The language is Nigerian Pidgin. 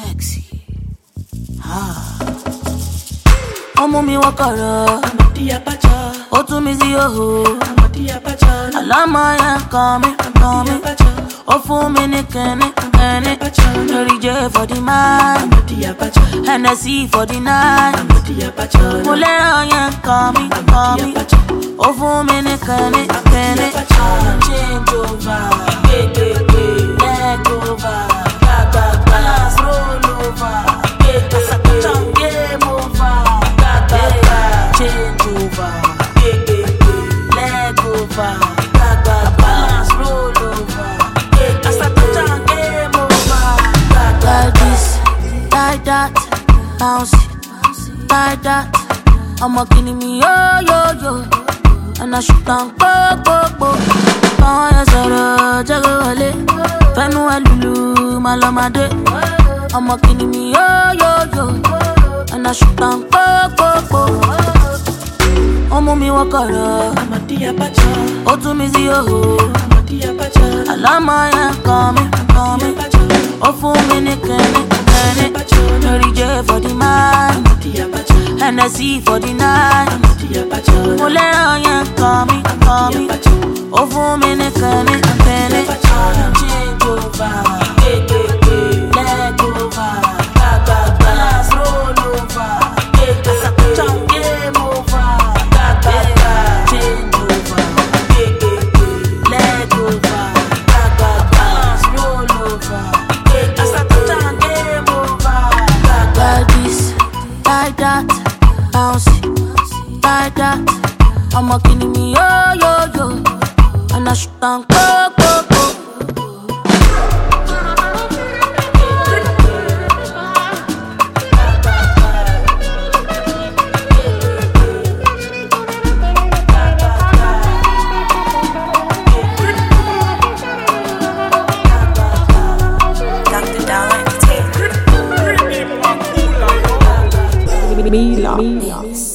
Sexy. Omo mi wakara, Amadi Abacha. Otumizi oho, Amadi Abacha. Alama ya kami. Ofu mini kene. Mary J for the man, Amadi Abacha. Hennessy for the night. Amadi Abacha. Mulera ya kami. Ofu mini kene. Change over, leg over, balance roll over, game over, change over, leg over, balance roll over, game over. Like this, like that, bounce it, like that. I'm a kidding me, yo. And I shoot down, go. Kaya zara, jago wale. Fenu alulu, malamade. I'm a kidding me, yo. And I shoot down, go. Omo mi wakara, Amadi Abacha. Otumizi oho, Amadi Abacha. Alama ya kami. Ofu mini kene. Mary J for the man, Amadi Abacha. Hennessy for the night. Amadi Abacha. Mulera ya kami. Ofu mini kene. Change over, leg over, balance roll over, game over, change over, leg over, balance roll over, game over. Like this, like that, bounce it, like that. I'm a kidding me, yo. And I shoot down, go. Mila.